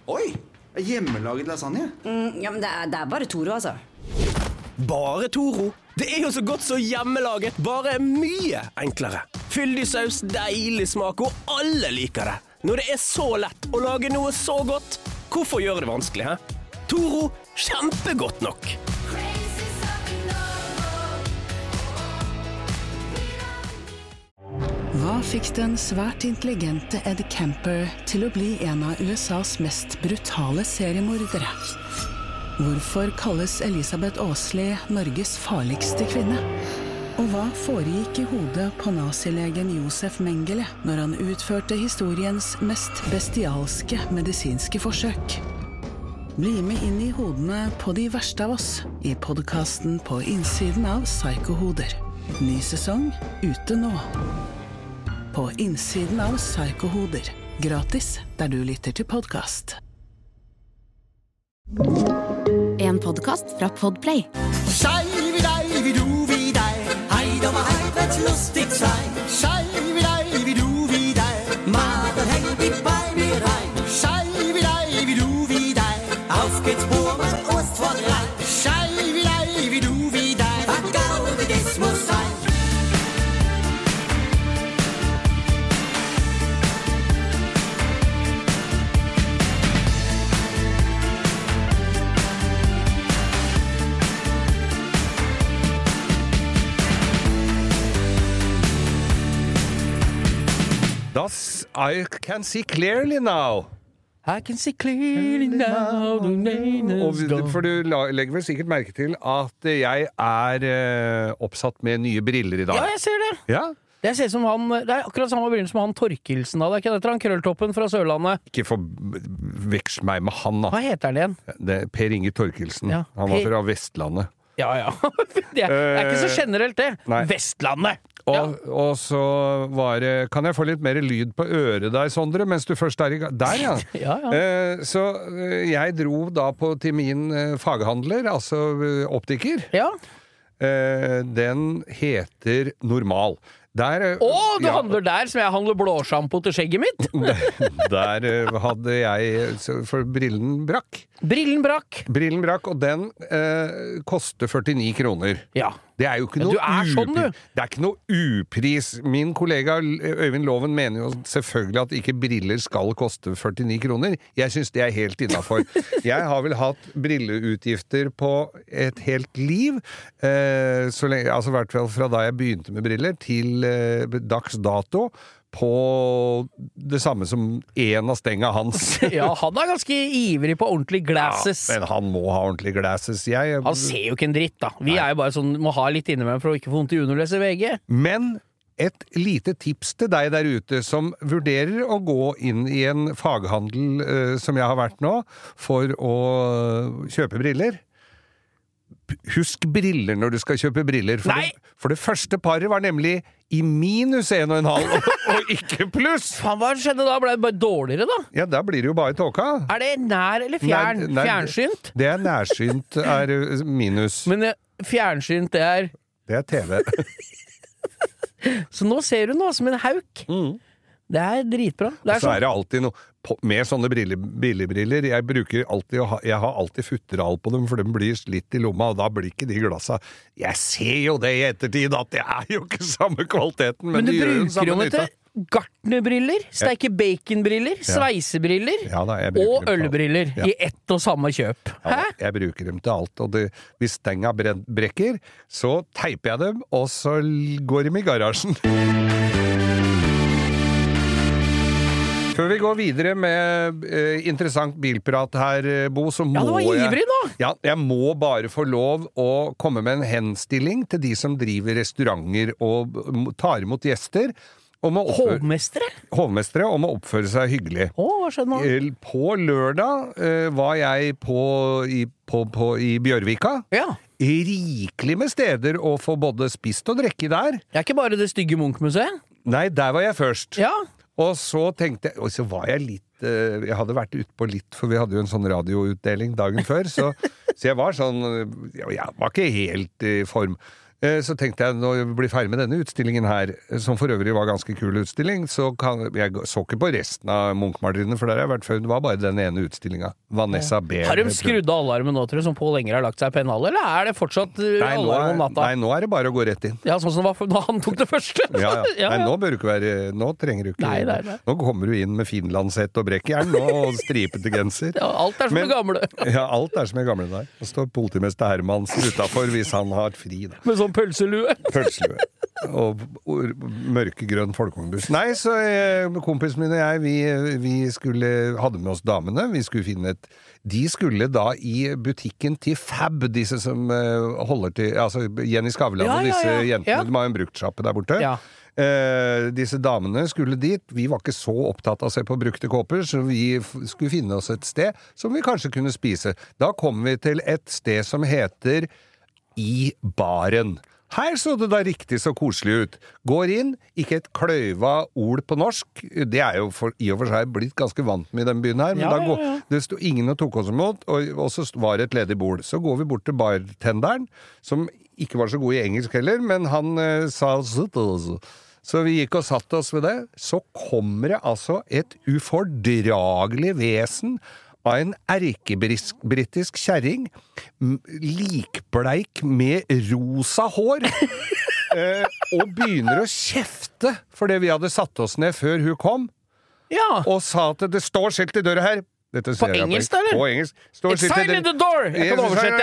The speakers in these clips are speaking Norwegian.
Oi, hjemmelaget lasagne. Ja, men det er bare Toro, altså. Bare Toro? Det er jo så godt så hjemmelaget, bare mye enklere. Fyldig saus, deilig smak, og alle liker det. Når det er så lett å lage noe så godt, hvorfor gjøre det vanskelig, hæ? Toro, kjempegodt nok. Hva fikk den svært intelligente Ed Kemper til å bli en av USAs mest brutale seriemordere? Hvorfor kalles Elisabeth Åsli Norges farligste kvinne? Og hva foregikk i hodet på nazilegen Josef Mengele når han utførte historiens mest bestialske medisinske forsøk? Bli med inn i hodene på de verste av oss i podcasten På innsiden av Psykohoder. Ny sesong ute nå. På innsiden av Psykohoder. Gratis der du lytter til podcast. En podcast fra Podplay. Sei wie du wie dei. Hei, da var helvets lustig sei. Sei wie du wie dei. Mader hängt die Beine rein. Sei wie du wie dei. Auf geht's Burma, Ost vor drei. Sei wie du wie dei. Gaudiges muss sein. I can see clearly now. I can see clearly now. For du legger vel sikkert merke til at jeg er oppsatt med nye briller i dag. Ja, jeg ser det. Ja? Det ser ut som han, det er akkurat samme briller som han Torkelsen da. Det er ikke dette han Krølltoppen fra Sørlandet. Ikke forveksle meg med han da. Hva heter han igjen? Det er Per Inge Torkelsen. Ja, Han var fra Vestlandet. Ja. Det er ikke så generelt det. Nei. Vestlandet! Og så var det... Kan jeg få litt mer lyd på øret der, Sondre, mens du først er i gang? Der, ja. Ja. Så jeg dro da til min faghandler, altså optiker. Ja. Den heter Normal. Du handler der som jeg handler blåsjampo til skjegget mitt? Der hadde jeg... For brillen brakk. Brillen brakk, og den koster 49 kroner. Ja. Det er jo ikke noe du er sånn, du. Det er ikke noe upris. Min kollega Øyvind Loven mener jo selvfølgelig at ikke briller skal koste 49 kroner. Jeg synes det er helt innenfor. Jeg har vel hatt brilleutgifter på et helt liv, så lenge, altså i hvert fall fra da jeg begynte med briller til dags dato, på det samme som en av stenga hans. Ja, han er ganske ivrig på ordentlig glasses. Ja, men han må ha ordentlig glasses. Han ser jo ikke en dritt, da. Vi er jo bare sånn, må ha litt inne med for å ikke få vondt i underlese VG. Men et lite tips til deg der ute som vurderer å gå inn i en faghandel som jeg har vært nå, for å kjøpe briller. Husk briller når du skal kjøpe briller. For det første paret var nemlig i minus 1,5 og ikke pluss. Faen, hva skjedde da? Ble det bare dårligere da? Ja, da blir det jo bare tåka. Er det nær eller fjern? Nei, fjernsynt? Det er nærsynt er minus. Men fjernsynt det er... Det er TV. Så nå ser du noe som en hauk. Det er dritbra. Så er det alltid noe med sånne billigbriller. Jeg har alltid futteral på dem, for de blir slitt i lomma, og da blir ikke de glassa. Jeg ser jo det i ettertid, at det er jo ikke samme kvaliteten, men de gjør den samme nytta. Gartnerbriller, steike baconbriller, sveisebriller og ølbriller i ett og samme kjøp. Hæ? Jeg bruker dem til alt, og hvis stenga brekker, så teiper jeg dem, og så går de i garasjen. Før vi går videre med interessant bilprat her, Bo, så må du var ivrig nå! Ja, jeg må bare få lov å komme med en henstilling til de som driver restauranter og tar imot gjester. Hovmestere, om å oppføre seg hyggelig. Hva skjedde nå? På lørdag var jeg i Bjørvika. Ja. Rikelig med steder å få både spist og drikke der. Det er ikke bare det stygge Munch-museet? Nei, der var jeg først. Ja. Og så tenkte jeg, og så var jeg litt, jeg hadde vært ute på litt, for vi hadde jo en sånn radioutdeling dagen før, så jeg var sånn, jeg var ikke helt i form. Så tenkte jeg, når vi blir ferdig med denne utstillingen her, som for øvrig var ganske kul utstilling, så jeg så ikke på resten av Munch-maleriene, for der har jeg vært før, det var bare den ene utstillingen. Vanessa B. Har de skrudd av alarmen nå, tror du, som Pål Enger har lagt seg i pennhallet, eller er det fortsatt alarm om natta? Nei, nå er det bare å gå rett inn. Ja, sånn som det var da han tok det første. Ja. Nei, nå bør du ikke være, nå trenger du ikke. Nei. Nå kommer du inn med finlandshett og brekkjern og stripete genser. Ja, alt er som det gamle. Ja, alt er som det gamle der. Og står politimester Hermansen utenfor hvis han har fri, da. Med sånn pølselue. Og mørkegrønn folkevognbuss. Nei, så kompisen min og jeg, vi hadde med oss damene, vi skulle finne de skulle da i butikken til Fab, disse som holder til, altså Jenny Skavlan og disse jentene, de har jo en bruktsjappe der borte. Ja. Disse damene skulle dit. Vi var ikke så opptatt av å se på brukte kåper, så vi skulle finne oss et sted som vi kanskje kunne spise. Da kom vi til et sted som heter I baren. Her så det da riktig så koselig ut. Går inn, ikke et kløyva ord på norsk. Det jo i og for seg blitt ganske vant med i den byen her, men det stod ingen og tok oss imot, og så var det et ledig bord. Så går vi bort til bartenderen, som ikke var så god i engelsk heller, men han sa så vi gikk og satt oss ved det. Så kommer det altså et ufordragelig vesen av en erkebritisk kjerring, likbleik med rosa hår, og begynner å kjefte for det vi hadde satt oss ned før hun kom, og sa at det står skilt i døra her. Dette på engelsk, eller? På engelsk. It's silent the door! Jeg kan oversette.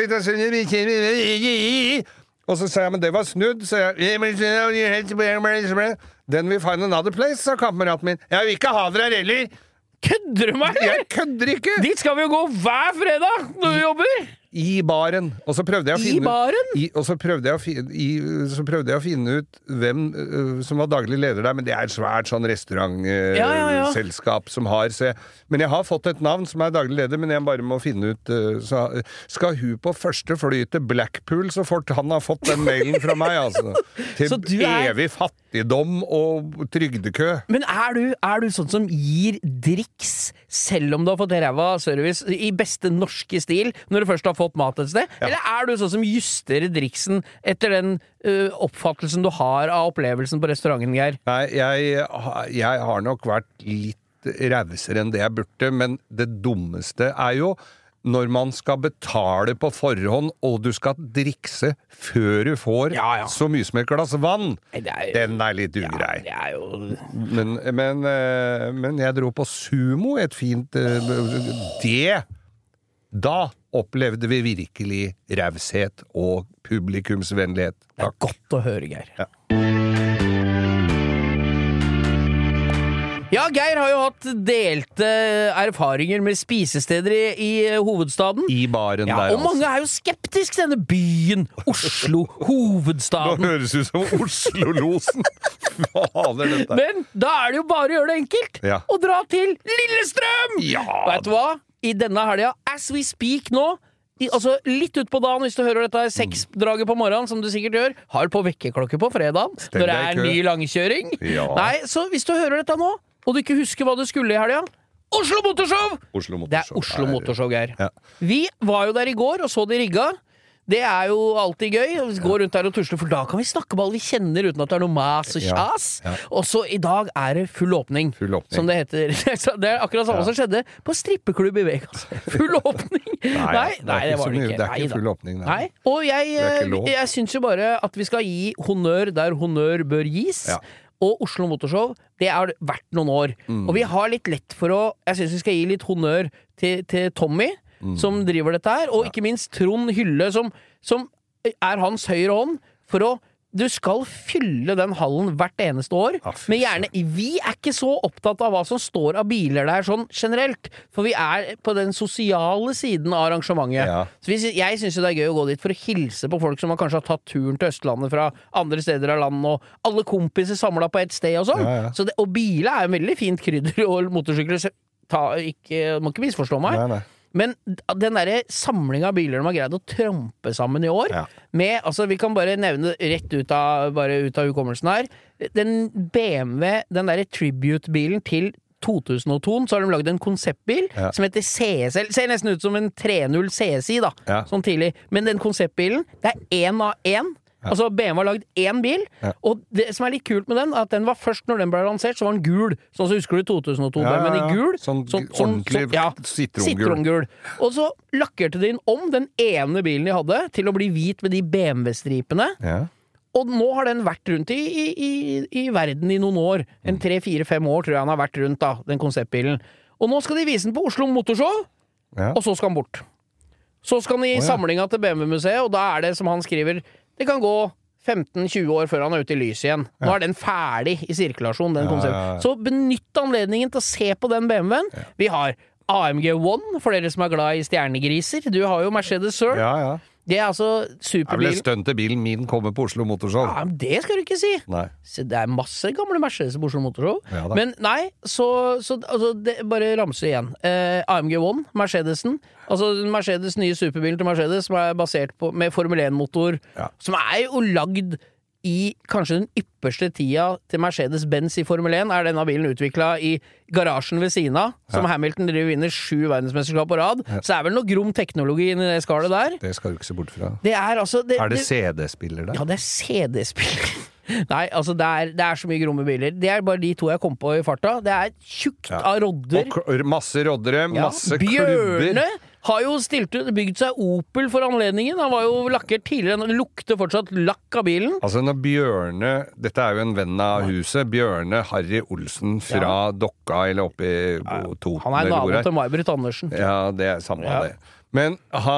Og så sa jeg, men det var snudd, så jeg, then we find another place, sa kameraten min. Jeg vil ikke ha dere her heller. Kødder du meg? Jeg kødder ikke! Dit skal vi jo gå hver fredag når vi jobber! I baren. Og så prøvde jeg å finne å finne ut hvem som var daglig leder der, men det et svært sånn restaurantselskap som har, men jeg har fått et navn som daglig leder, men jeg bare må finne ut, så skal hun på første fly til Blackpool, så fort han har fått den mailen fra meg, altså. Til evig fattigdom og trygdekø. Men er du sånn som gir driks, selv om du har fått ræva service, i beste norske stil, når du først har fått mat et sted? Ja. Eller du sånn som justerer driksen etter den oppfattelsen du har av opplevelsen på restauranten, Geir? Nei, jeg har nok vært litt rævsere enn det jeg burde, men det dummeste jo når man skal betale på forhånd, og du skal drikse før du får så mye som et glass vann. Den litt ugrei. Men jeg dro på Sumo, et fint da opplevde vi virkelig rævshet og publikumsvennlighet. Det godt å høre, Geir. Ja, Geir har jo hatt delte erfaringer med spisesteder i hovedstaden. I baren der, og mange jo skeptisk til denne byen, Oslo, hovedstaden. Nå høres ut som Oslo-losen. Men da det jo bare å gjøre det enkelt, og dra til Lillestrøm! Vet du hva? I denne helga, as we speak nå, altså litt ut på dagen, hvis du hører dette 6-draget på morgenen, som du sikkert gjør, har på vekkerklokke på fredagen, når det en ny langkjøring. Nei, så hvis du hører dette nå, og du ikke husker hva du skulle i helga, Oslo Motorshow! Det Oslo Motorshow, Geir. Vi var jo der i går og så de rigga. Det jo alltid gøy å gå rundt der og tusle, for da kan vi snakke med alle vi kjenner uten at det noe mas og kjas. Og så i dag det full åpning, som det heter. Det akkurat samme som skjedde på strippeklubb i Vegas. Full åpning! Nei, det var det ikke. Det ikke full åpning. Nei. Og jeg synes jo bare at vi skal gi honnør der honnør bør gis. Og Oslo Motorshow, det har vært noen år. Og vi har litt lett for jeg synes vi skal gi litt honnør til Tommy, som driver dette her, og ikke minst Trond Hylle, som hans høyre hånd, for du skal fylle den hallen hvert eneste år, men gjerne, vi ikke så opptatt av hva som står av biler der sånn generelt, for vi på den sosiale siden av arrangementet. Så jeg synes jo det gøy å gå dit for å hilse på folk som kanskje har tatt turen til Østlandet fra andre steder av landet, og alle kompiser samlet på et sted og sånn. Så og biler en veldig fint krydder, og motorsykler, må ikke misforstå meg. Nei. Men den der samlingen av biler de har greid å trampe sammen i år, med, altså vi kan bare nevne rett ut av hukommelsen her, den BMW, den der tribute-bilen til 2002, så har de laget en konseptbil som heter CSL, ser nesten ut som en 3.0 CSI da, sånn tidlig, men den konseptbilen, det 1 av 1, Altså BMW har laget én bil, og det som litt kult med den, at den var først når den ble lansert, så var den gul. Sånn så husker du 2002, men i gul. Sånn ordentlig sitrongul. Og så lakkerte de om den ene bilen de hadde til å bli hvit med de BMW-stripene. Ja. Og nå har den vært rundt i verden i noen år. 3-4-5 år tror jeg han har vært rundt, da, den konseptbilen. Og nå skal de vise den på Oslo Motorshow, og så skal den bort. Så skal den i samlinga til BMW-museet, og da det som han skriver, det kan gå 15-20 år før han ute i lys igjen. Nå den ferdig i sirkulasjon, den konsepten. Så benytt anledningen til å se på den BMW-en. Vi har AMG One, for dere som glad i stjernegriser. Du har jo Mercedes Sur. Ja. Det altså superbilen. Det stønte bilen min kommer på Oslo Motorshow. Ja, men det skal du ikke si. Nei. Så det masse gamle Mercedes på Oslo Motorshow. Ja, men nei, så altså, det, bare ramse igjen. AMG One, Mercedesen. Altså Mercedes nye superbilen til Mercedes, som basert på, med Formel 1-motor, som jo lagd i kanskje den ypperste tida til Mercedes-Benz i Formel 1 denne bilen utviklet i garasjen ved siden av, som Hamilton vinner 7 verdensmesterskap på rad, så vel noe grom teknologi inni det skallet der. Det skal du ikke se bort fra. Det altså... det CD-spiller der? Ja, det CD-spiller. Nei, altså det så mye gromme biler. Det bare de to jeg kom på i farta. Det tjukt av rodder. Og masse roddere, masse klubber. Bjørne har jo bygd seg Opel for anledningen. Han var jo lakkert tidligere. Det lukter fortsatt lakk av bilen. Altså når Bjørne, dette jo en venn av huset, Bjørne Harry Olsen fra Dokka eller oppe i Toten. Han nabo til May-Britt Andersen. Ja, det samme av det. Men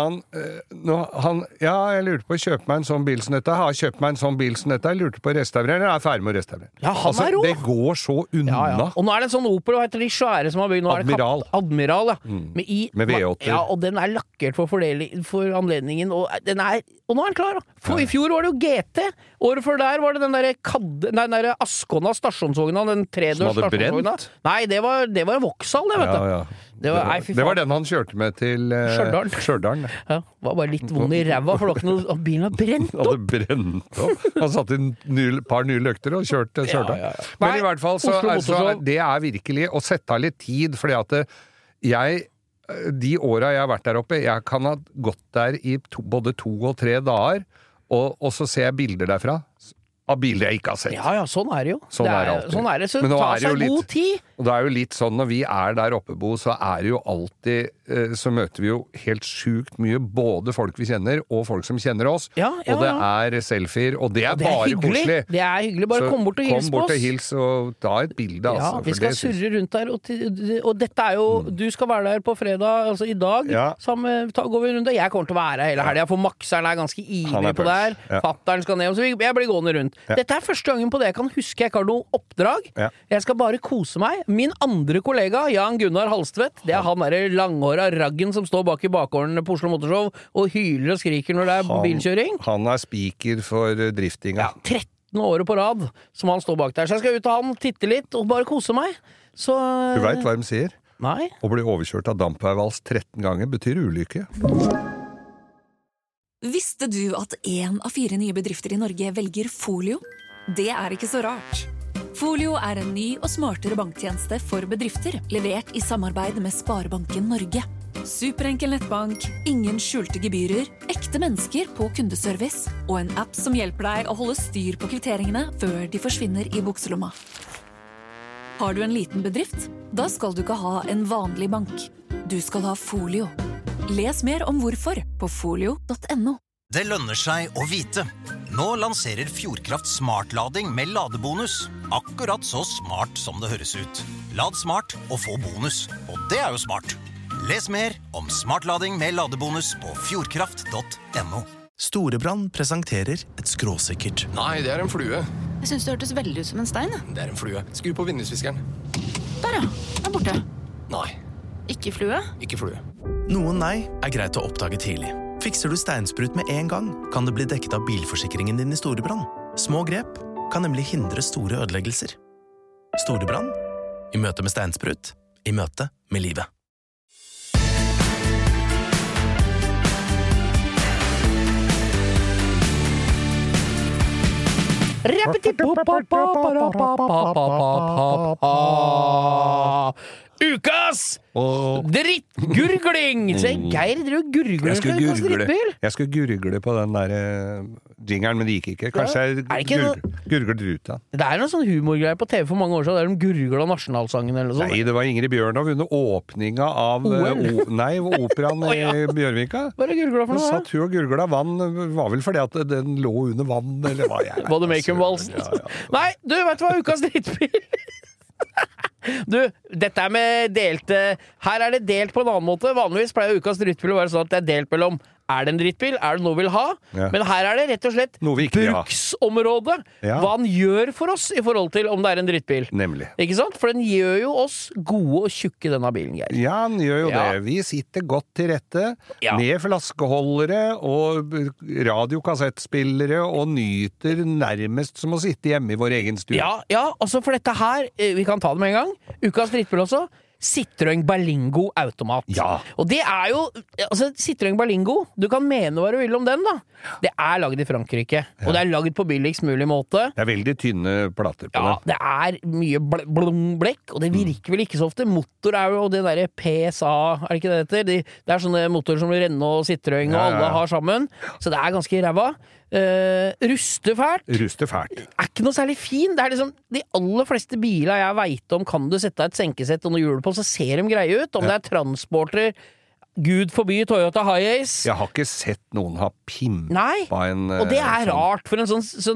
jeg lurte på å kjøpe meg en sånn bil som dette. Jeg har kjøpt meg en sånn bil som dette. Jeg lurte på å restaurere. Jeg ferdig med å restaurere. Ja, han rå. Det går så unna. Ja. Og nå det en sånn Opel, hva heter de svære som har bygd? Admiral, ja. Med V8. Ja, og den lakkert for anledningen. Og nå den klar. I fjor var det jo GT. Året før der var det den der Ascona stasjonsvogna, den 3-dørs stasjonsvogna. Nei, det var Vauxhall, det, vet du. Ja. Det var den han kjørte med til Stjørdal. Ja, var bare litt vond i ræva, for bilen var brent opp. Han hadde brent opp. Han satt inn par nye løkter og kjørte til Stjørdal. Ja. Men i hvert fall, så det virkelig å sette av litt tid, fordi at de åra jeg har vært der oppe, jeg kan ha gått der i både 2 og 3 dager, og så ser jeg bilder derfra av biler jeg ikke har sett. Ja, sånn det jo. Sånn alltid. Sånn det, så ta seg god tid. Og det jo litt sånn, når vi der oppe, Bo, så det jo alltid, så møter vi jo helt sjukt mye, både folk vi kjenner, og folk som kjenner oss. Ja. Og det selfier, og det bare hyggelig. Koselig. Det hyggelig, bare kom bort og hils på oss. Kom bort og hils, og ta et bilde, altså. Ja, vi skal surre rundt der, og dette jo, du skal være der på fredag, altså i dag, går vi rundt der. Jeg kommer til å være hele helgen, for Makseren ganske ivrig på der. Fatteren skal ned, så jeg blir gående rundt. Dette første gangen på det jeg kan huske jeg ikke har noe oppdrag. Jeg skal bare kose meg. Min andre kollega, Jan Gunnar Halstvedt, det han der langhåra raggen som står bak i bakgården på Oslo Motorshow og hyler og skriker når det bilkjøring. Han speaker for driftinga. 13 år på rad som han står bak der. Så jeg skal ut av han, titte litt og bare kose meg. Så du vet hva de sier? Nei. Å bli overkjørt av dampveivals 13 ganger betyr ulykke. Visste du at 1 av 4 nye bedrifter i Norge velger Folio? Det ikke så rart. Folio en ny og smartere banktjeneste for bedrifter, levert i samarbeid med Sparebanken Norge. Superenkel nettbank, ingen skjulte gebyrer, ekte mennesker på kundeservice, og en app som hjelper deg å holde styr på kvitteringene før de forsvinner i bukselomma. Har du en liten bedrift? Da skal du ikke ha en vanlig bank. Du skal ha Folio. Les mer om hvorfor på folio.no. Det lønner seg å vite. Nå lanserer Fjordkraft smartlading med ladebonus. Akkurat så smart som det høres ut. Lad smart og få bonus. Og det jo smart. Les mer om smartlading med ladebonus på fjordkraft.no. Storebrand presenterer et skråsikkert. Nei, det en flue. Jeg synes det hørtes veldig ut som en stein. Det en flue. Skru på vindusviskeren. Der ja, den borte. Nei. Ikke flue? Ikke flue. Noen nei greit å oppdage tidlig. Fikser du steinsprut med en gang, kan det bli dekket av bilforsikringen din i Storebrand. Små grep kan nemlig hindre store ødeleggelser. Storebrand, i møte med steinsprut, i møte med livet. Ukas drittgurgling! Se, Geir drev gurgling for ukas drittbil. Jeg skulle gurgle på den der jingeren, men det gikk ikke. Kanskje jeg gurglet ut da. Det noen sånn humorgreier på TV for mange år siden, der de gurgla nasjonalsangen eller noe sånt. Nei, det var Ingrid Bjørnov under åpninga av operaen i Bjørvika. Hva det gurgla for noe? Så satt hun og gurgla vann, var vel fordi at den lå under vann, eller hva jeg vet. Var det Make-em-valsen? Ja. Nei, du vet hva ukas drittbil? Du, dette med delte. Her det delt på en annen måte. Vanligvis pleier ukas drittbil å være sånn at det delt mellom det en drittbil, det noe vi vil ha? Ja. Men her det rett og slett bruksområdet. Ja. Hva den gjør for oss i forhold til om det en drittbil. Nemlig. Ikke sant? For den gjør jo oss gode og tjukke denne bilen, Geir. Ja, den gjør jo det. Vi sitter godt til rette med flaskeholdere og radiokassettspillere og nyter nærmest som å sitte hjemme i vår egen stue. Ja, altså for dette her, vi kan ta det med en gang. Ukas drittbil også. Citroën Berlingo automat. Ja. Og det jo altså Citroën Berlingo, du kan mene hva du vil om den da. Det laget i Frankrike, og det laget på billigst mulig måte. Det veldig tynne plater på det. Ja, det mye blekk, og det virker vel ikke så ofte. Motor jo det der PSA, det ikke det heter? Det sånne motorer som Renault og Citroën og alle har sammen, så det ganske ræva. Rustefælt. Ikke noe særlig fin. Det liksom de aller fleste biler jeg vet om, kan du sette et senkesett og noe hjul på, så ser de greie ut. Om det transporter, Gud forby Toyota Hiace. Jeg har ikke sett noen ha pimpa en... Nei, og det rart, for en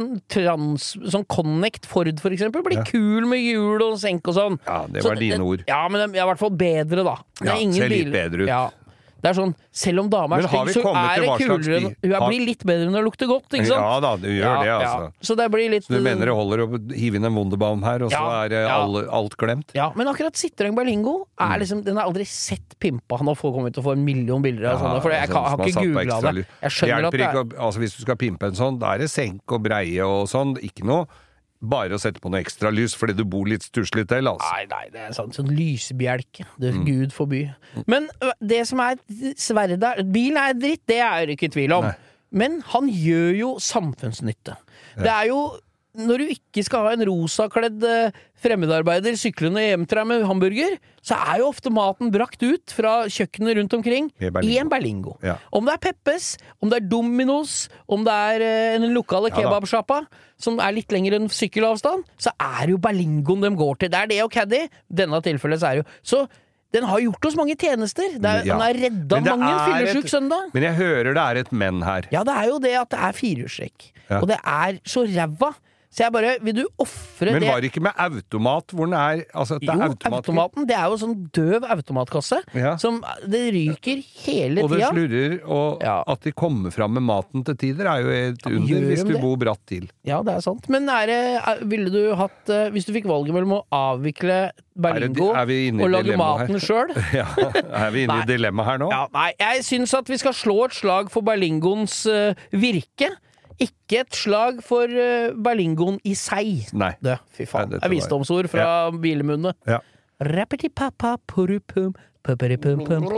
sånn Connect Ford for eksempel, blir kul med hjul og senk og sånn. Ja, det var dine ord. Ja, men det i hvert fall bedre da. Ja, ser litt bedre ut. Ja. Det sånn, selv om dama stygg, så det kulere. Hun blir litt bedre når det lukter godt, ikke sant? Ja da, du gjør det, altså. Så det blir litt... Så du mener det holder å hive inn en Wunderbaum her, og så alt glemt? Ja, men akkurat Citroën Berlingo liksom, den har aldri sett pimpa. Nå kommer vi til å få 1 million bilder av sånne, for jeg har ikke googlet det. Jeg skjønner at det altså, hvis du skal pimpe en sånn, da det senk og breie og sånn, ikke noe bare å sette på noe ekstra lys, fordi du bor litt stusslig til, altså. Nei, det sånn lysbjelke. Det Gud forby. Men det som sverre bilen dritt, det det ikke tvil om. Nei. Men han gjør jo samfunnsnytte. Det jo når du ikke skal ha en rosakledd fremmedarbeider syklende hjem til deg med hamburger, så jo ofte maten brakt ut fra kjøkkenet rundt omkring i en Berlingo. Ja. Om det Peppes, om det Domino's, om det en lokale kebabsjappa, som litt lenger enn sykkelavstand, så jo Berlingoen de går til. Det og Caddy. Denne tilfellet så jo... Så den har gjort oss mange tjenester. Den har redda mange fyllesyk søndag. Men jeg hører det et men her. Ja, det jo det at det firehjulstrekk. Ja. Og det så ræva. Så jeg bare, vil du offre det? Men var det ikke med automat hvor den altså jo, automaten, det jo sånn døv automatkasse, som det ryker hele tida. Og det slurrer, og at de kommer fram med maten til tider jo et under hvis du bor bratt til. Ja, det sant. Men ville du hatt, hvis du fikk valget mellom å avvikle Berlingo og lage maten selv? Ja, vi inne i dilemma her nå? Ja, nei, jeg synes at vi skal slå et slag for Berlingoens virke. Ikke et slag for Berlingoen i seg. Nei. Fy faen. Det visdomsord fra bilemunne. Ja. Rappity-pappa, purupum, pupperipum-pum.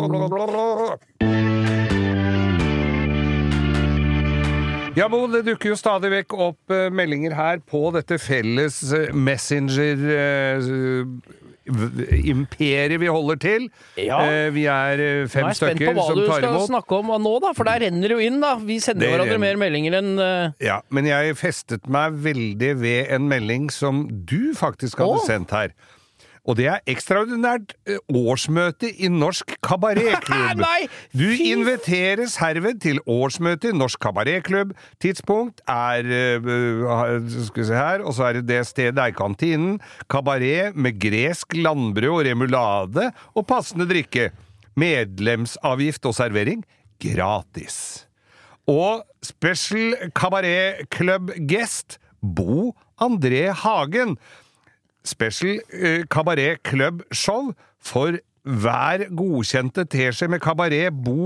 Ja, Bo, det dukker jo stadig vekk opp meldinger her på dette felles Messenger imperiet vi holder til. Ja. Vi 5 stykker som tar imot. Nå jeg spent på hva du skal snakke om nå da, for der renner jo inn da. Vi sender hverandre mer meldinger enn... Ja, men jeg festet meg veldig ved en melding som du faktisk hadde sendt her. Og det ekstraordinært årsmøte i Norsk Kabaretklubb. Du inviteres herved til årsmøte i Norsk Kabaretklubb. Tidspunkt skal vi se her, og så det stedet kantinen. Kabaret med gresk landbrød og remulade og passende drikke. Medlemsavgift og servering gratis. Og special Kabaretklubb guest Bo André Hagen. Special Kabaret Club Show for hver godkjente teskje med Kabaret Bo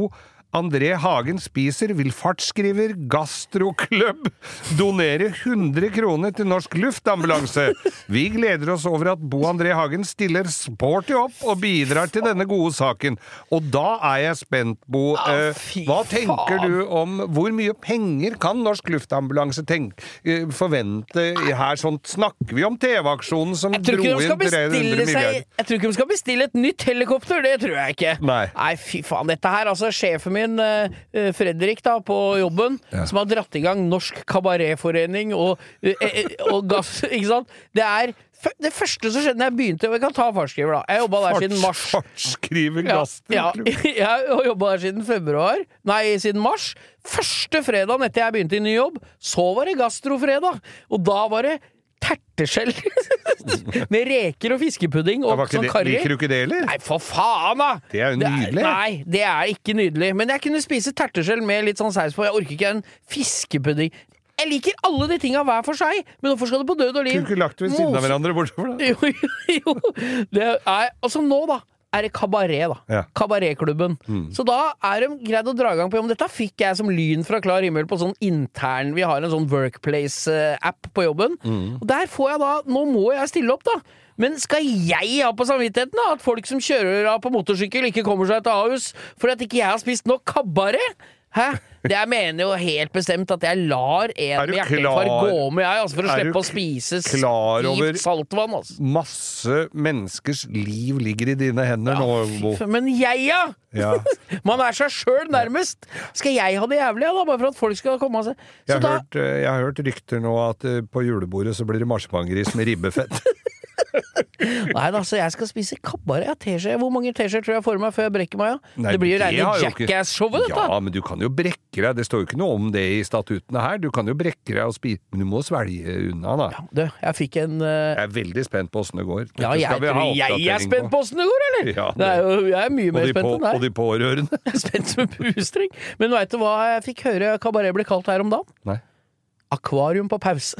André Hagen spiser vil fartsskriver Gastroklubb donere 100 kroner til Norsk Luftambulanse. Vi gleder oss over at Bo André Hagen stiller sporty opp og bidrar til denne gode saken. Og da jeg spent, Bo. Hva tenker du om hvor mye penger kan Norsk Luftambulanse forvente her? Sånn snakker vi om TV-aksjonen som dro inn 300 milliarder. Jeg tror ikke de skal bestille et nytt helikopter, det tror jeg ikke. Nei, fy faen, dette her, altså sjefen min Fredrik da, på jobben, som har dratt i gang Norsk Kabaretforening og gass, ikke sant? Det første som skjedde når jeg begynte, og jeg kan ta fartskriver da, jeg jobbet der siden mars. Fartskriver Gastroklubb? Jeg har jobbet der siden mars. Første fredagen etter jeg begynte i ny jobb, så var det gastrofredag, og da var det terteskjell med reker og fiskepudding og sånn karri. Liker du ikke det, eller? Nei, for faen da! Det jo nydelig. Nei, det ikke nydelig. Men jeg kunne spise terteskjell med litt sånn saus på. Jeg orker ikke en fiskepudding. Jeg liker alle de tingene hver for seg, men hvorfor skal det på død og liv? Kunne ikke lagt ved siden av hverandre bortover da? Jo. Og så nå da, det kabaret da. Ja. Kabaretklubben. Så da de greid å dra i gang på, om dette fikk jeg som lyn fra klar himmel på sånn intern, vi har en sånn workplace-app på jobben, og der får jeg da, nå må jeg stille opp da, men skal jeg ha på samvittigheten da, at folk som kjører på motorsykkel ikke kommer seg til Ahus, for at ikke jeg har spist nok kabaret? Hæ? Det jeg mener jo helt bestemt at jeg lar en med hjerteinfarkt gå med altså for å slippe å spise stivt saltvann altså. Masse menneskers liv ligger i dine hender nå, Bo. Men jeg ja. Man seg selv nærmest. Skal jeg ha det jævlig da, bare for at folk skal komme av seg? Jeg har hørt rykter nå at på julebordet så blir det marsipangris med ribbefett. Nei da, så jeg skal spise kabaret teskje. Hvor mange teskjer tror jeg får meg før jeg brekker meg? Ja? Nei, det blir jo reine Jackass-showet dette. Ja, men du kan jo brekke deg. Det står jo ikke noe om det i statutene her. Du kan jo brekke deg og spise, men du må svelge unna da. Ja, jeg fikk en Jeg veldig spent på hvordan det går. Ja, jeg tror spent på hvordan det går, eller? Ja, jeg mer spent enn deg. Og de pårørende. Jeg spent som pustreng. Men vet du hva jeg fikk høre kabaret ble kalt her om dagen? Nei. Akvarium på pause.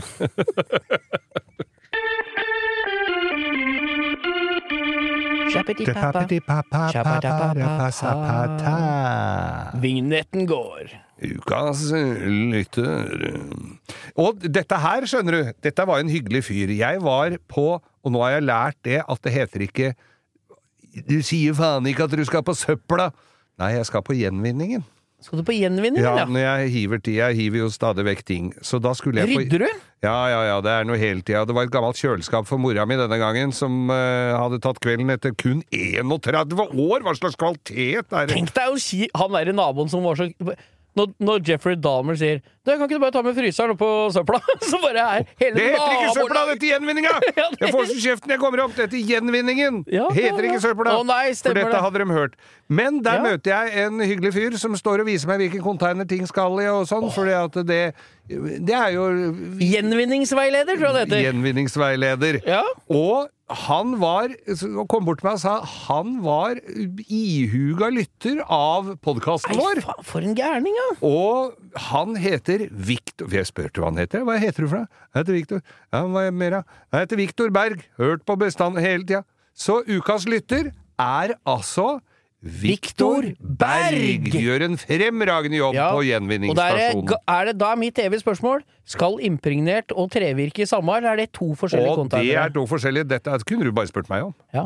Vignetten går. Ukas lytter. Og dette her, skjønner du, dette var en hyggelig fyr. Jeg var på, og nå har jeg lært det, at det heter ikke du sier faen ikke at du skal på søpla. Nei, jeg skal på gjenvinningen. Skal du på gjenvinning? Ja, når jeg hiver jo stadig vekk ting. Så da skulle jeg Rydder du? Ja, det noe hele tiden. Det var et gammelt kjøleskap for mora mi denne gangen, som hadde tatt kvelden etter kun 31 år. Hva slags kvalitet det? Tenk deg å si, han i naboen som var så... Når Jeffrey Dahmer sier kan ikke du bare ta med fryseren opp på søpla? Så bare hele det heter ikke søpla, dette gjenvinninga! Jeg får så kjeften jeg kommer opp, dette gjenvinningen heter ikke søpla. For dette hadde de hørt. Men der møter jeg en hyggelig fyr som står og viser meg hvilken container ting skal i og sånn, fordi at det jo Gjenvinningsveileder, tror jeg det heter. Gjenvinningsveileder. Ja. Og han kom bort til meg og sa han var ihuga lytter av podcasten vår. For en gærning, ja. Og han heter Victor. Jeg spurte hva han heter. Hva heter du for deg? Jeg heter Victor. Ja, hva mer da? Jeg heter Victor Berg. Hørt på bestand hele tida. Så ukas lytter altså Victor Berg. Gjør en fremragende jobb på gjenvinningsstasjonen. Og det da mitt evige spørsmål, skal impregnert og trevirke i samme, eller det to forskjellige kontainere? Og det to forskjellige, dette kunne du bare spurt meg om. Ja.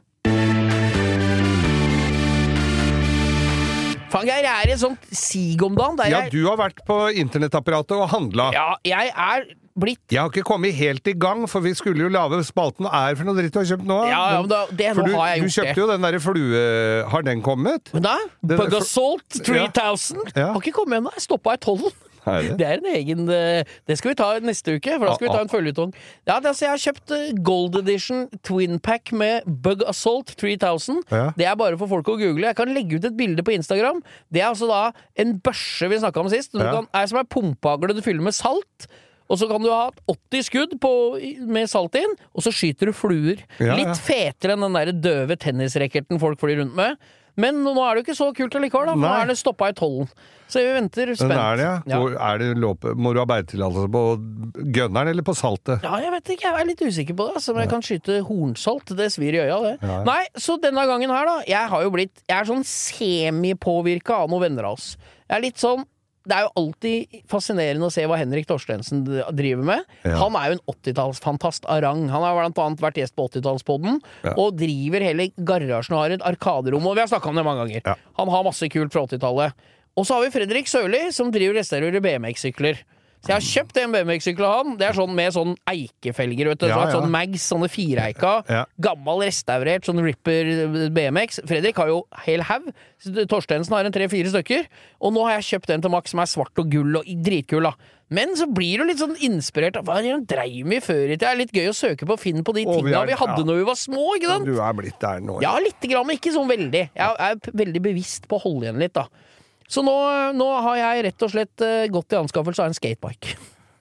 Faen, jeg i et sånt sig om dagen. Ja, du har vært på internettapparatet og handlet. Ja, jeg Jeg har ikke kommet helt i gang, for vi skulle jo lave spalten. Hva for noe dritt du har kjøpt nå? Ja, men det nå har jeg gjort det. Du kjøpte jo den der flue... Har den kommet? Men da? Bug Assault 3000? Har ikke kommet ennå. Jeg stoppet i 12. Det en egen... Det skal vi ta neste uke, for da skal vi ta en følgetong. Ja, jeg har kjøpt Gold Edition Twin Pack med Bug Assault 3000. Det bare for folk å google. Jeg kan legge ut et bilde på Instagram. Det altså da en børse vi snakket om sist, som pumpehagle du fyller med salt. Og så kan du ha 80 skudd med salt inn, og så skyter du fluer. Litt fetere enn den der døve tennisrekkerten folk flyr rundt med. Men nå er det jo ikke så kult allikevel, da. Nå er det stoppet i tollen. Så vi venter spent. Den er det, ja. Er det må du ha beitetillatelse på gønneren eller på saltet? Ja, jeg vet ikke. Jeg er litt usikker på det. Så jeg kan skyte hornsalt. Det svir i øya, det. Ja. Nei, så denne gangen her, da. Jeg er sånn semipåvirket av noen venner av oss. Jeg er litt sånn det er jo alltid fascinerende å se hva Henrik Torstensen driver med. Ja. Han er jo en 80-tallsfantast av rang. Han har blant annet vært gjest på 80-tallspodden, og driver hele garasjen og har et arkaderom, og vi har snakket om det mange ganger. Ja. Han har masse kult fra 80-tallet. Og så har vi Fredrik Sørli, som driver restaurerer BMX-sykler. Så jeg har kjøpt en BMX-sykkel av han. Det er sånn med sånn eikefelger, vet du. Sånn mags, sånne fireika. Gammel restaurert, sånn Ripper BMX. Fredrik har jo hel haug. Torstensen har en 3-4 stykker. Og nå har jeg kjøpt en til Max som er svart og gull og dritkul, da. Men så blir du litt sånn inspirert av hva dreiv vi før i tid. Det er litt gøy å søke på Finn på de tingene vi hadde når vi var små, ikke sant? Du er blitt der nå. Ja, litt grann, men ikke sånn veldig. Jeg er veldig bevisst på å holde igjen litt, da. Så nå har jeg rett og slett gått i anskaffelse av en skatebike.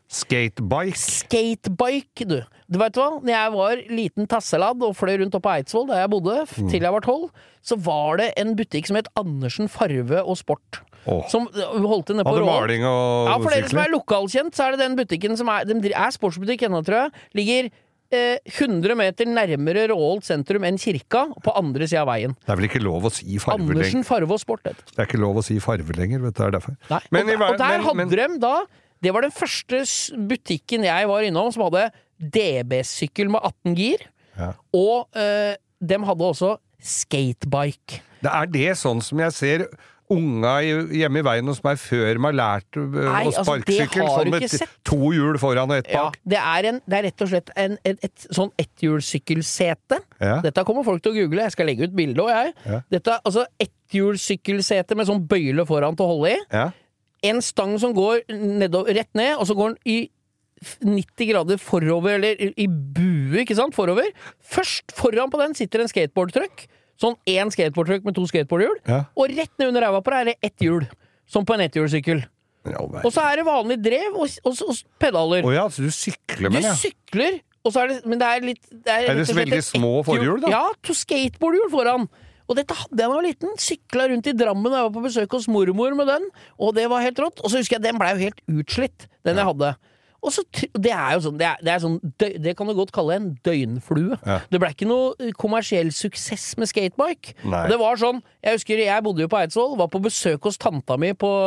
Skatebike, du. Du vet hva? Når jeg var liten tasseladd og fløy rundt opp på Eidsvoll, der jeg bodde, til jeg var 12, så var det en butikk som het Andersen Farve og Sport. Som holdt til nede på Råd. Hadde maling og for dere som er lokalkjent, så er det den butikken som er sportsbutikk ennå, tror jeg. Ligger 100 meter nærmere Råholt sentrum enn kirka på andre siden av veien. Det er vel ikke lov å si farve lenger. Andersen Farve og Sport. Det er ikke lov å si farve lenger, vet du, det er derfor. Nei, og der hadde de da, det var den første butikken jeg var innom som hadde DB-sykkel med 18 gir, og de hadde også skatebike. Det er det sånn som jeg ser unga hjemme i veien som er før man har lært å sparksykkel, sånn med 2 hjul foran og 1 bak. Ja, det er rett og slett et sånn etthjulssykkelsete. Ja. Dette kommer folk til å google, jeg skal legge ut bilde også, jeg. Ja. Dette, altså etthjulssykkelsete med sånn bøyle foran til å holde i. Ja. En stang som går rett ned, og så går den i 90 grader forover, eller i bue, ikke sant, forover. Først foran på den sitter en skateboardtrykk, sånn 1 skateboardtrykk med 2 skateboardhjul, og rett ned under ræva på det er det 1 hjul, som på en etthjulssykkel. Og så er det vanlig drev og pedaler. Åja, så du sykler med det? Du sykler, og så er det, men det er litt... Er det veldig små forhjul, da? Ja, 2 skateboardhjul foran. Og dette hadde jeg da jeg var liten, syklet rundt i Drammen da jeg var på besøk hos mormor med den, og det var helt rått. Og så husker jeg, den ble jo helt utslitt, den jeg hadde. Og så, det er jo sånn, det kan du godt kalle en døgnflue. Ja. Det ble ikke noe kommersiell suksess med skatebike. Nei. Det var sånn, jeg husker jeg bodde jo på Eidsvoll, var på besøk hos tanta mi på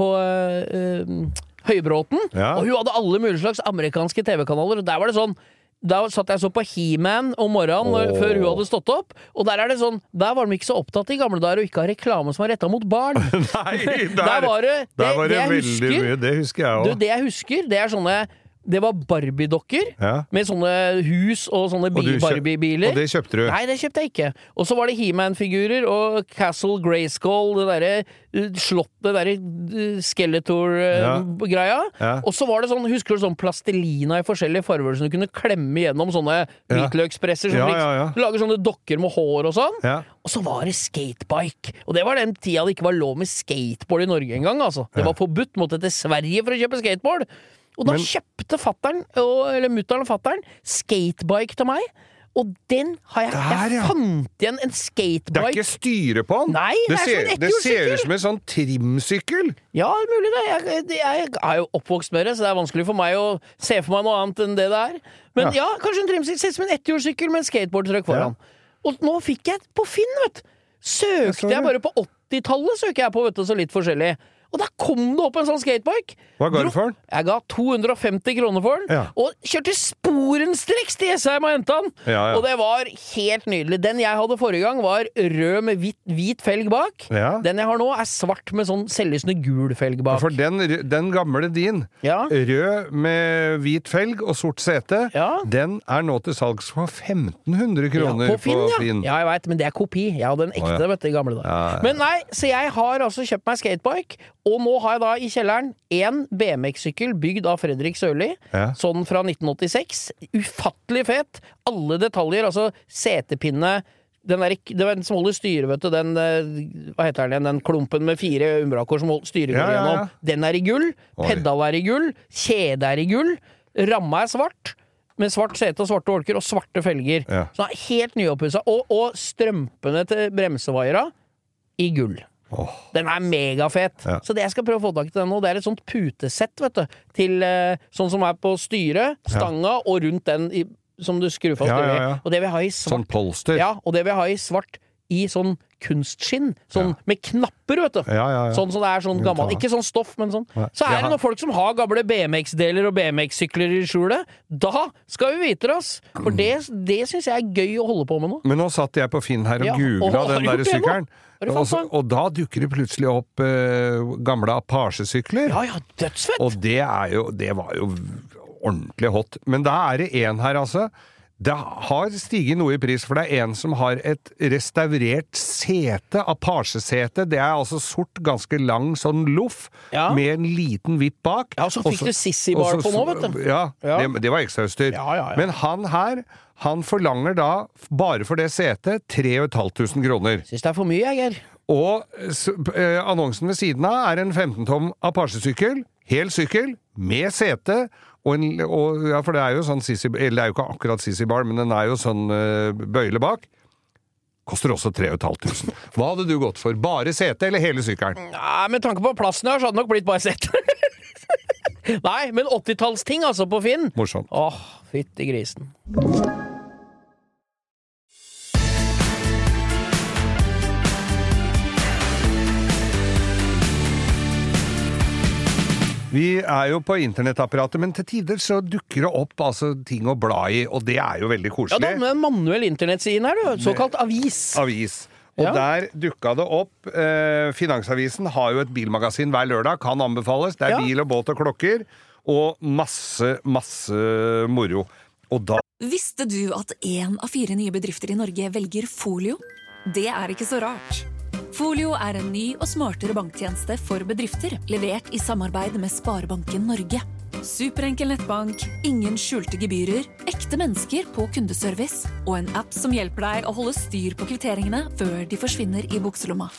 Høybråten, og hun hadde alle mulige slags amerikanske TV-kanaler, og der var det sånn, da satt jeg så på He-Man om morgenen før hun hadde stått opp, og der er det sånn, der var de ikke så opptatt i gamle dager og ikke ha reklame som var rettet mot barn. Nei, der var det veldig mye, det husker jeg også. Det jeg husker, det er sånne, det var Barbie-dokker med sånne hus og sånne Barbie-biler. Og det kjøpte du? Nei, det kjøpte jeg ikke. Og så var det He-Man-figurer og Castle Grayskull, det derre slott, det derre Skeletor-greia. Og så var det sånn, husker du sånn plastelina i forskjellige farver som du kunne klemme gjennom sånne hvitløkspresser som lager sånne dokker med hår og sånn. Og så var det skatebike. Og det var den tida det ikke var lov med skateboard i Norge engang, altså. Det var forbudt, måtte til Sverige for å kjøpe skateboard. Og da kjøpte fatteren, eller mutteren og fatteren, skatebike til meg. Og den har jeg fant igjen en skatebike. Det er ikke styre på den. Nei, det ser ut som en sånn trimsykkel. Ja, det er mulig det. Jeg er jo oppvokst med det, så det er vanskelig for meg å se for meg noe annet enn det det er. Men ja kanskje en trimsykkel. Ser ut som en etthjulssykkel med en skateboardtrykk foran. Og nå fikk jeg på Finn, vet du. Søkte jeg bare på 80-tallet, søker jeg på, vet du, så litt forskjellig. Og da kom det opp en sånn skatebike. Hva ga du for den? Jeg ga 250 kroner for den, og kjørte sporenstreks til Jessheim og hentet den. Og det var helt nydelig. Den jeg hadde forrige gang var rød med hvit felg bak. Den jeg har nå er svart med sånn selvlysende gul felg bak. For den gamle din, rød med hvit felg og sort sete, den er nå til salgs for 1500 kroner på Finn. Ja, jeg vet, men det er kopi. Jeg hadde en ekte, vet du, i gamle dag. Men nei, så jeg har altså kjøpt meg skatebike, og nå har jeg da i kjelleren en BMX-sykkel bygd av Fredrik Sørli, sånn fra 1986. Ufattelig fet. Alle detaljer, altså setepinne, den som holder styret, vet du, den, hva heter den, den klumpen med 4 umbrakår som holder styret gjennom, den er i gull, pedal er i gull, kjede er i gull, ramma er svart, med svart sete og svarte olker og svarte felger. Så den er helt nyoppusset, og strømpene til bremsevaiere, i gull. Den megafet. Så det jeg skal prøve å få tak til den nå, det et sånt putesett, vet du, til sånn som på styret, stanga, og rundt den som du skrur fast og det vil ha i svart. Sånn polster. Ja, og det vil ha i svart i sånn kunstskinn, sånn med knapper, vet du. Sånn som det sånn gammel, ikke sånn stoff, men sånn. Så det noen folk som har gamle BMX-deler og BMX-sykler i skjulet, da skal vi vite det, ass. For det synes jeg gøy å holde på med nå. Men nå satt jeg på Finn her og googlet den der sykkelen. Og da dukker det plutselig opp gamle Apache-sykler. Ja, dødsfett! Og det var jo ordentlig hot. Men da det en her, altså. Det har stiget noe i pris, for det en som har et restaurert sete, Apache-sete. Det altså sort, ganske lang sånn loff, med en liten vipp bak. Ja, så fikk du Sissy-bar på nå, vet du. Ja, det var ekstrautstyr. Men han her, han forlanger da, bare for det setet, 3.500 kroner. Synes det for mye, Geir. Og annonsen ved siden av en 15-tom Apache-sykkel, hel sykkel, med sete, for det jo sånn eller det jo ikke akkurat Sissy-bar, men den jo sånn bøyle bak. Koster også 3.500. Hva hadde du gått for? Bare sete eller hele sykkelen? Ja, med tanke på plassen her, så hadde det nok blitt bare sete. Nei, men 80-tallsting altså på Finn. Morsomt. Fytti grisen. Vi jo på internettapparatet, men til tider så dukker det opp ting å bla i, og det jo veldig koselig. Ja, det en manuell internettsiden her, såkalt avis. Og der dukket det opp, Finansavisen har jo et bilmagasin hver lørdag, kan anbefales, det bil og båt og klokker, og masse moro. Og da... Visste du at 1 av 4 nye bedrifter i Norge velger Folio? Det ikke så rart. Folio en ny og smartere banktjeneste for bedrifter, levert i samarbeid med Sparebanken Norge. Superenkel nettbank, ingen skjulte gebyrer, ekte mennesker på kundeservice, og en app som hjelper deg å holde styr på kvitteringene før de forsvinner i bukselomma.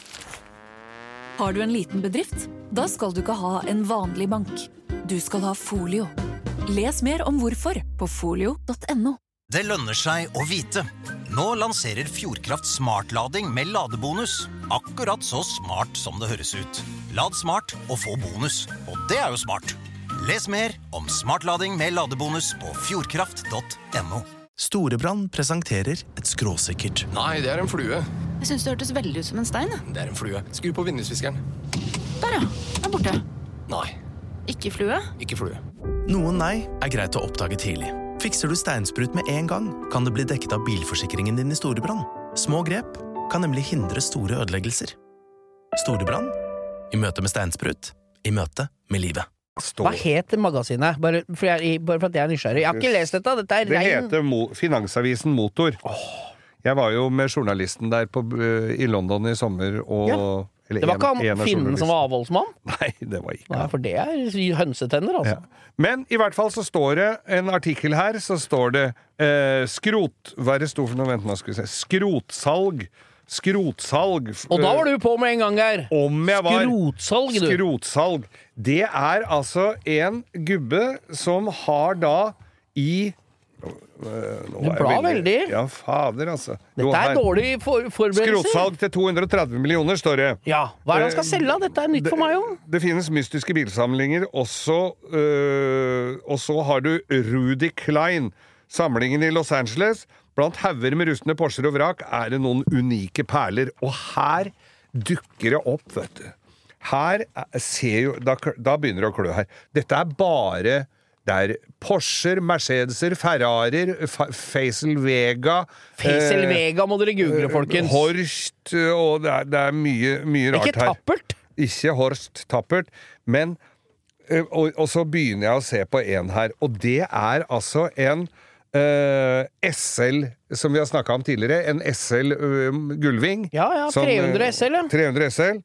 Har du en liten bedrift? Da skal du ikke ha en vanlig bank. Du skal ha Folio. Les mer om hvorfor på folio.no. Det lønner seg å vite. Nå lanserer Fjordkraft smartlading med ladebonus. Akkurat så smart som det høres ut. Lad smart og få bonus. Og det jo smart. Les mer om smartlading med ladebonus på fjordkraft.no. Storebrand presenterer et skråsikkert. Nei, det en flue. Jeg synes det hørtes veldig ut som en stein. Det en flue. Skru på vindusviskeren. Der ja, den borte. Nei. Ikke flue? Ikke flue. Noen nei greit å oppdage tidlig. Fikser du steinsprut med en gang, kan det bli dekket av bilforsikringen din i Storebrand. Små grep kan nemlig hindre store ødeleggelser. Storebrand, i møte med steinsprut, i møte med livet. Hva heter magasinet? Bare for at jeg nysgjerrig. Jeg har ikke lest dette. Dette det heter Finansavisen Motor. Jeg var jo med journalisten der i London i sommer, og... Det var ikke han Finnen som var avholdsmann? Nei, det var ikke han. Nei, for det hønsetenner, altså. Ja. Men i hvert fall så står det en artikkel her, så står det hva det stod for noe? Vent nå, skal vi se. Skrotsalg. Og da var du på med en gang, Geir. Om jeg var. Skrotsalg, du. Skrotsalg. Det altså en gubbe som har da i... Du blar veldig. Ja, fader, altså. Dette dårlig forberedelse. Skrotsalg til 230 millioner, står det. Ja, hva det han skal selge? Dette nytt for meg, jo. Det finnes mystiske bilsamlinger også, og så har du Rudy Klein, samlingen i Los Angeles. Blant hauger med rustne Porscher og vrak det noen unike perler, og her dukker det opp, vet du. Her ser jo, da begynner det å klø her. Dette bare... Det Porscher, Mercedeser, Ferrarier, Facel Vega Vega må dere google, folkens. Horst, og det mye rart her. Ikke Tappert? Ikke Horst Tappert, men og så begynner jeg å se på en her, og det altså en SL, som vi har snakket om tidligere, en SL Gullving. Ja, 300 SL, ja. 300 SL.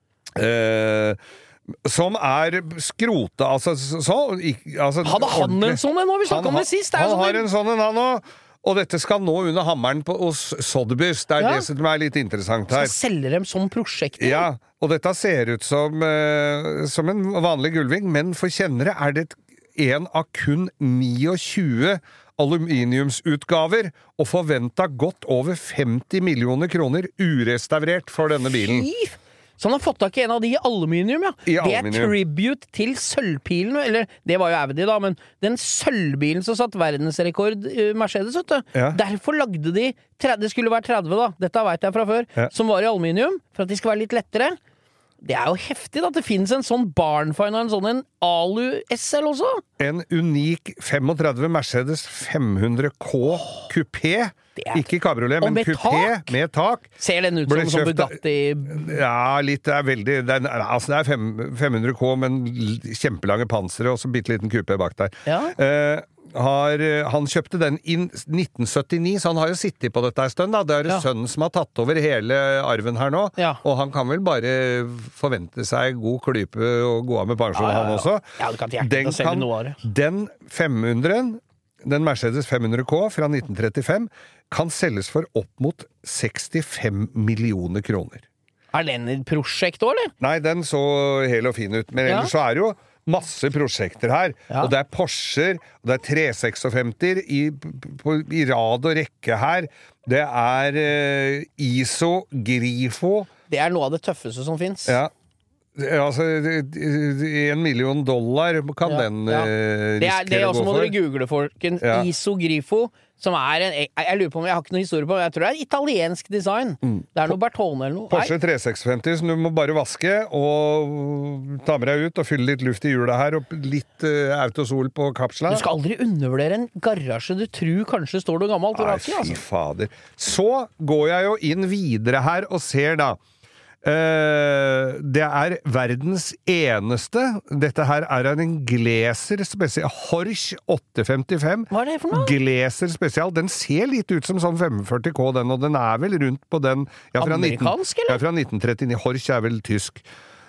Som skrota, altså hadde han en sånn en, når vi snakket om det sist? Han har en sånn en, han også. Og dette skal nå under hammeren hos Sotheby's. Det det som litt interessant her. Så selger dem som prosjekt. Ja, og dette ser ut som en vanlig gullving, men for kjennere det en av kun 29 aluminiumsutgaver og forventet godt over 50 millioner kroner urestaurert for denne bilen. Så han har fått tak i en av de i aluminium, ja. I det aluminium. Tribute til sølvpilen, eller det var jo Audi da, men den sølvbilen som satt verdensrekord Mercedes, vet du. Ja. Derfor lagde de, det skulle være 30 da, dette vet jeg fra før, som var i aluminium, for at de skal være litt lettere. Det jo heftig da, at det finnes en sånn barnfind og en sånn en Alu SL også. En unik 35 Mercedes 500K Coupé. Ikke kabriolet, men coupé med tak. Ser den ut som Bugatti? Ja, litt, det veldig, det 500K, men kjempelange pansere, og så bitteliten coupé bak der. Ja. Han kjøpte den i 1979, så han har jo sittet på dette en stund da. Det det sønnen som har tatt over hele arven her nå, og han kan vel bare forvente seg god klype og gå av med pensjon, han også. Ja, det kan til hjertet å selge noe av det. Den 500-en, den Mercedes 500K fra 1935, kan selges for opp mot 65 millioner kroner. Den et prosjekt også, eller? Nei, den så hel og fin ut, men ellers så det jo masse prosjekter her, og det Porscher, og det 356 i rad og rekke her, det ISO, Grifo. Det noe av det tøffeste som finnes. Ja. Altså, $1 million kan den risikere å gå for. Må dere google, folkens. ISO Grifo, som jeg lurer på om jeg har ikke noe historie på, men jeg tror det italiensk design. Det noe Bertone eller noe. Porsche 356, som du må bare vaske og ta med deg ut og fylle litt luft i hjulet her, og litt autosol på kapsla. Du skal aldri undervurdere en garasje du tror kanskje står noe gammelt. Nei, fy fader. Så går jeg jo inn videre her og ser da det verdens eneste. Dette her en Gläser spesial Horch 855. Hva det for noe? Gläser spesial. Den ser litt ut som sånn 45K den, og den vel rundt på den amerikansk, eller? Fra 1939. Horch vel tysk.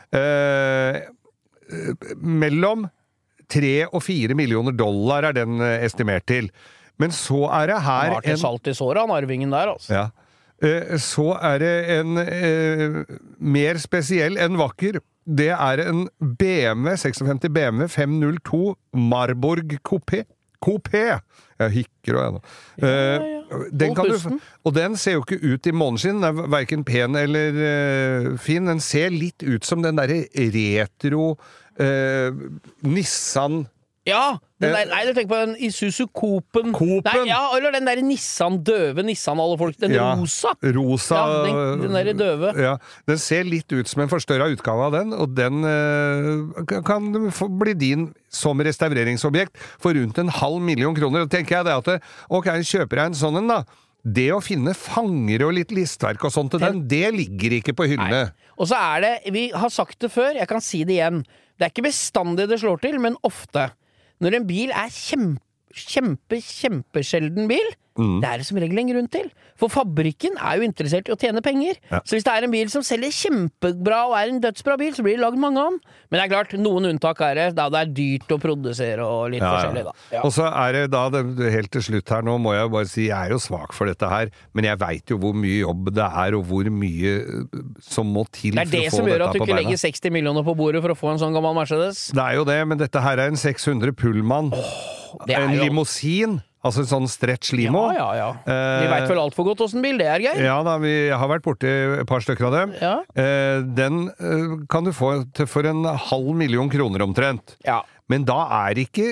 Mellom 3 og 4 millioner dollar den estimert til. Men så det her Han har til salt i såret, han arvingen der, altså. Ja. Så det en mer spesiell enn vakker. Det en BMW, 56 BMW 502 Marburg Coupé. Jeg hikker og den kan du, og den ser jo ikke ut i måneskinn, den hverken pen eller fin. Den ser litt ut som den der retro Nissan. Ja, nei, du tenker på den Isuzu Coupen. Nei, ja, eller den der døve Nissan alle folk, den rosa. Rosa. Ja, den der døve. Ja, den ser litt ut som en forstørret utgave av den, og den kan bli din som restaureringsobjekt for rundt 500 000 kroner. Og tenker jeg det at, ok, kjøper jeg en sånn en da, det å finne fangere og litt listverk og sånt til den, det ligger ikke på hyllene. Nei. Og så det, vi har sagt det før, jeg kan si det igjen, det ikke bestandig det slår til, men ofte. Når en bil kjempesjelden bil, det som regel en grunn til. For fabrikken jo interessert i å tjene penger. Ja. Så hvis det en bil som selger kjempebra og en dødsbra bil, så blir det lagd mange av den. Men det klart, noen unntak det, da det dyrt å produsere og litt forskjellig da. Ja. Og så det da, helt til slutt her nå, må jeg bare si, jeg jo svak for dette her, men jeg vet jo hvor mye jobb det og hvor mye som må til for å få dette på beina. Det som gjør at du ikke legger 60 millioner på bordet for å få en sånn gammel Mercedes? Det jo det, men dette her en 600 Pullman. En limousin. Altså en sånn stretch limo. Ja. Vi vet vel alt for godt hvordan bil det Geir. Ja da, vi har vært borte et par stykker av dem. Ja. Den kan du få for 500 000 kroner omtrent. Ja. Men da det ikke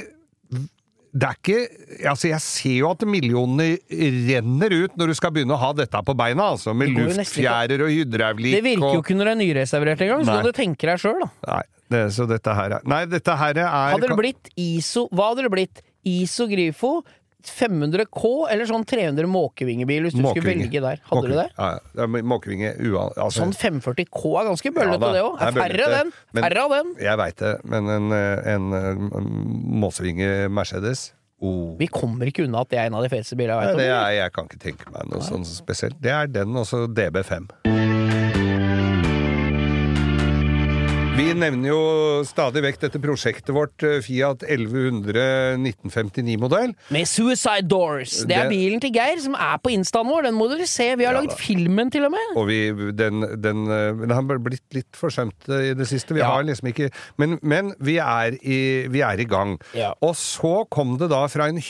altså jeg ser jo at millionene renner ut når du skal begynne å ha dette på beina, altså med luftfjærer og hydraulikk. Det virker jo ikke når det nyrestaurert en gang, så kan du tenke deg selv da. Nei, så dette her Nei, dette her Hadde det blitt ISO, hva hadde det blitt? ISO Grifo 500K eller sånn 300 måkevingebil hvis du skulle velge der. Hadde du det? Ja, måkevinge altså. Sånn 540K ganske bøllete det også. Færre av den. Jeg vet det, men en måsevinge Mercedes Vi kommer ikke unna at det en av de feteste bilene jeg vet om. Jeg kan ikke tenke meg noe sånn spesielt. Det den også DB5. Vi nevner jo stadig vekk dette prosjektet vårt Fiat 1100 1959-modell. Med Suicide Doors. Det er bilen til Geir som på instaen vår. Den må dere se. Vi har laget filmen til og med. Og den har blitt litt forsømt i det siste. Vi har liksom ikke... Men vi er i gang. Ja. Og så kom det da fra en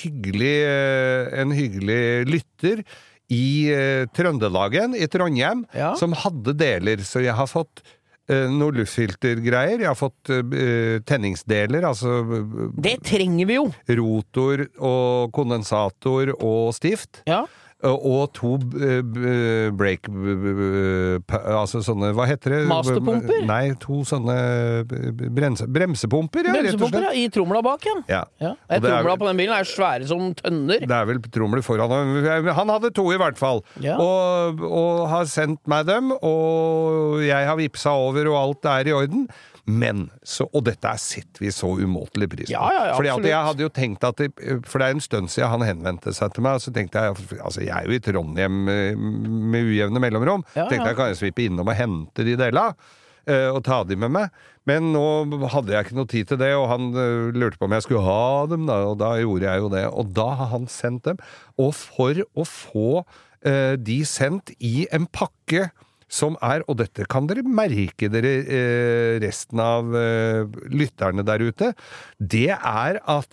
hyggelig lytter i Trøndelagen, i Trondheim, som hadde deler. Så jeg har fått noen luftfiltergreier. Jeg har fått tenningsdeler, altså... Det trenger vi jo! Rotor og kondensator og stift. Ja. Og 2 brake... altså sånne, hva heter det? Masterpumper? Nei, 2 sånne bremsepumper, Bremsepumper, i tromla bak, ja. Tromla på den bilen svære som tønner. Det vel tromler foran. Han hadde 2 i hvert fall. Ja. Og har sendt meg dem, og jeg har vipsa over, og alt i orden. Men, og dette setter vi så umåtelig pris på. Ja, fordi at jeg hadde jo tenkt at for det en stund siden han henvendte seg til meg, og så tenkte jeg, altså jeg jo i Trondheim med ujevne mellomrom, tenkte jeg kan jeg svippe innom og hente de deler, og ta de med meg. Men nå hadde jeg ikke noe tid til det, og han lurte på om jeg skulle ha dem, da, og da gjorde jeg jo det. Og da har han sendt dem, og for å få de sendt i en pakke som og dette kan dere merke resten av lytterne der ute, det at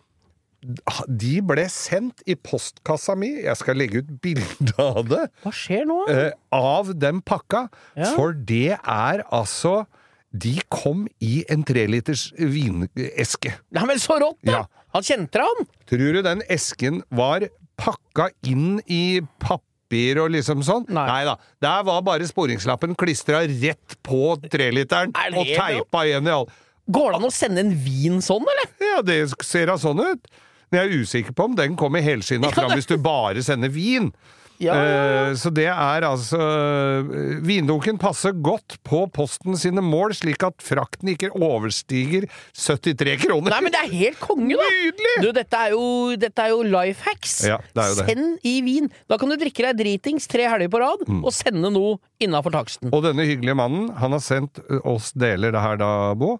de ble sendt i postkassa mi, jeg skal legge ut bilde av det. Hva skjer nå? Av den pakka, for det altså, de kom i en 3-liters vineske. Ja, men så rått da! Ja. Han kjente han! Tror du den esken var pakka inn i og liksom sånn. Neida. Der var bare sporingslappen klistret rett på 3-literen og teipa igjen i alt. Går det an å sende en vin sånn, eller? Ja, det ser da sånn ut. Men jeg usikker på om den kommer helskinnet fram hvis du bare sender vin. Så det altså vindunken passer godt på posten sine mål, slik at frakten ikke overstiger 73 kroner. Nei, men det helt konge da. Nydelig! Du, dette jo life hacks. Ja, det jo det. Send i vin. Da kan du drikke deg dritings 3 helger på rad, og sende noe innenfor taksten. Og denne hyggelige mannen, han har sendt oss deler det her da, Bo.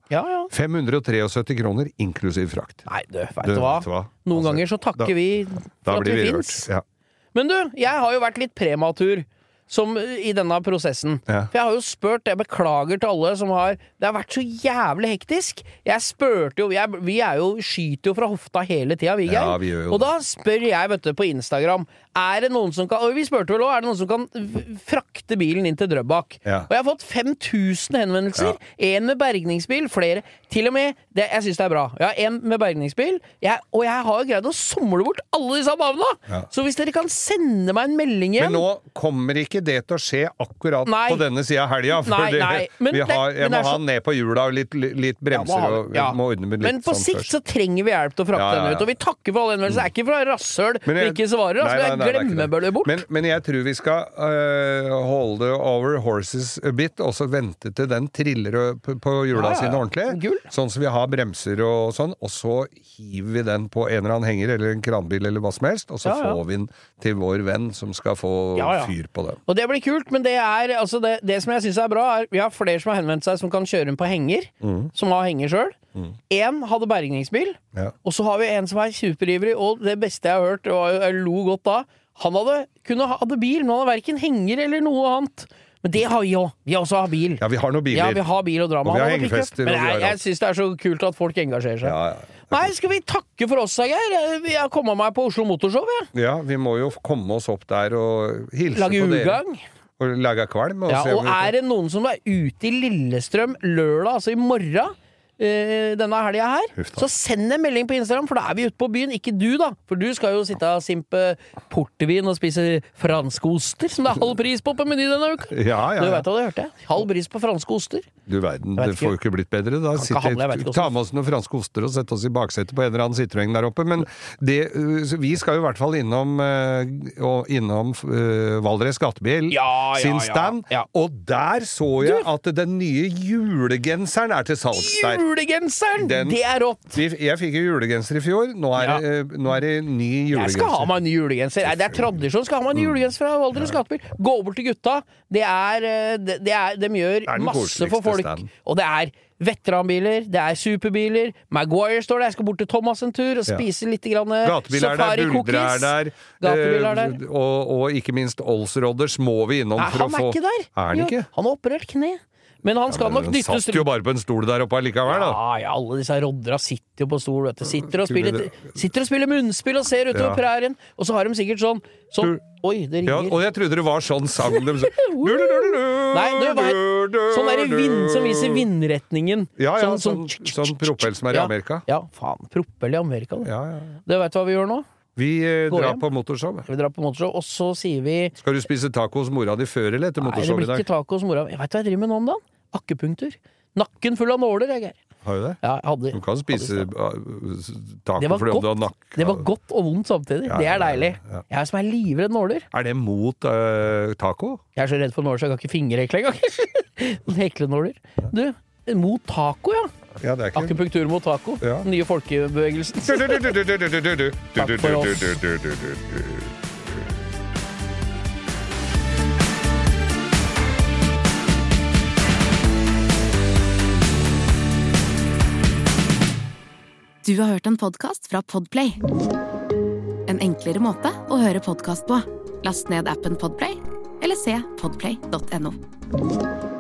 573 kroner, inklusiv frakt. Nei, vet du hva? Noen ganger så takker vi for at vi finnes. Ja. Men du, jeg har jo vært litt prematur i denne prosessen. Ja. For jeg har jo spurt, jeg beklager til alle som det har vært så jævlig hektisk. Jeg spurte jo, vi skyter jo fra hofta hele tiden, vi, Geir. Ja, vi gjør jo det. Og da spør jeg, vet du, på Instagram, det noen som kan, og vi spurte vel også, det noen som kan frakte bilen inn til Drøbak? Ja. Og jeg har fått 5000 henvendelser, en med bergningsbil, flere, til og med, jeg synes det bra. Ja, en med bergningsbil, og jeg har jo greid å somle bort alle disse navnene. Ja. Så hvis dere kan sende meg en melding igjen... Men nå kommer ikke det til å skje akkurat på denne siden av helga, for jeg må ha ned på hjula og litt bremser og må ordne med litt. Men på sikt så trenger vi hjelp til å frakte den ut, og vi takker for alle henvendelser. Det ikke fra rasshøl, ikke svarer, altså det glemmebølle bort. Men jeg tror vi skal hold over horses a bit, og så vente til den triller på hjula sine ordentlig, sånn som vi har bremser og sånn, og så hiver vi den på en eller annen henger, eller en kranbil, eller hva som helst, og så får vi den til vår venn som skal få fyr på den. Og det blir kult, men det altså det som jeg synes bra, vi har flere som har henvendt seg som kan kjøre den på henger, som har henger selv. En hadde bergningsbil, og så har vi en som superivrig, og det beste jeg har hørt, og jeg lo godt da, han hadde bil, men han hadde hverken henger eller noe annet. Men det har vi jo. Vi også har bil. Ja, vi har noen biler. Ja, vi har bil og drama. Og vi har hengefester. Men jeg synes det så kult at folk engasjerer seg. Ja. Nei, skal vi takke for oss, Geir? Vi har kommet meg på Oslo Motorshow, Ja, vi må jo komme oss opp der og hilse på dere. Lage ugang. Og lage kvalm. Og det noen som ute i Lillestrøm lørdag, altså i morgen, denne helgen her, så send en melding på Instagram, for da vi ute på byen, ikke du da, for du skal jo sitte og simpe portvin og spise franske oster, som det halv pris på Meny denne uka. Ja. Du vet hva det hørte jeg? Halv pris på franske oster. Du verden, det får jo ikke blitt bedre da. Ta med oss noen franske oster og sette oss i baksetet på en eller annen Citroën der oppe, men vi skal jo i hvert fall innom Valdres Gatebil sin stand, og der så jeg at den nye julegenseren til salgs der. julegenseren! Det er rått! Jeg fikk jo julegenser I fjor. Nå er det ny julegenser. Jeg skal ha meg en ny julegenser. Det er tradisjon. Skal ha meg en julegenser fra Valdres Gatebil. Gå bort til gutta. De gjør masse for folk. Og det er veteranbiler, det er superbiler. Maguire står der. Jeg skal bort til Thomas en tur og spise litt safari-cookies. Gatebil er der. Og ikke minst Olsrodders må vi innom for å få... Han ikke der. Er han ikke? Han har operert kne. Men han skal nok dyttes... Han satt jo bare på en stol der oppe likevel, da. Ja, alle disse roddera sitter jo på stol, vet du. Sitter og spiller munnspill og ser utover prærien. Og så har de sikkert sånn oi, det ringer. Ja, og jeg trodde det var sånn sang de så... Nei, det var sånn der vind som viser vindretningen. Ja, sånn propell som I Amerika. Ja, faen, propell I Amerika. Det vet du hva vi gjør nå? Vi drar på motorshow. Og så sier vi... Skal du spise taco hos mora di før eller etter motorshow I dag? Nei, det blir ikke taco hos mora. Jeg vet hva jeg driver med nå om dagen. Akupunktur. Nakken full av nåler, jeg er. Har du det? Ja, jeg hadde. Du kan spise taco fordi om du har nakke. Det var godt og vondt samtidig. Det deilig. Jeg som livredd nåler. Det mot taco? Jeg så redd for nåler, så jeg kan ikke fingerhekle engang. Heklenåler. Du, mot taco, Ja, det ikke... Akupunktur mot taco. Den nye folkebevegelsen. Takk for oss. Du har hørt en podcast fra Podplay. En enklere måte å høre podcast på. Last ned appen Podplay, eller se podplay.no.